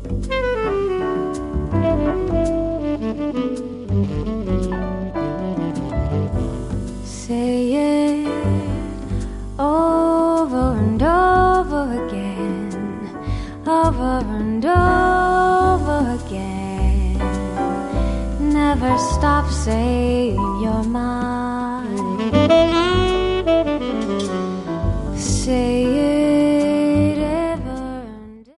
Say it over and over again, over and over again. Never stop saying you're mine.